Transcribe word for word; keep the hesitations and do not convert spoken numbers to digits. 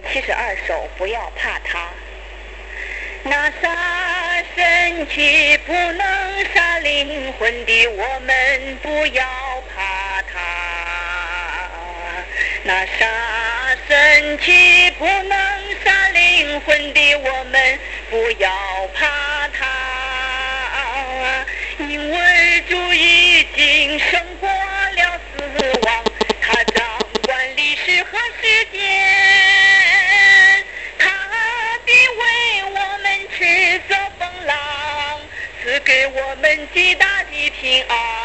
七十二首，不要怕他。那杀身体不能杀灵魂的，我们不要怕他。那杀身体不能杀灵魂的，我们不要怕他。因为主已经胜过了死亡，他掌管历史和时间，他必为我们斥责风浪，赐给我们极大的平安。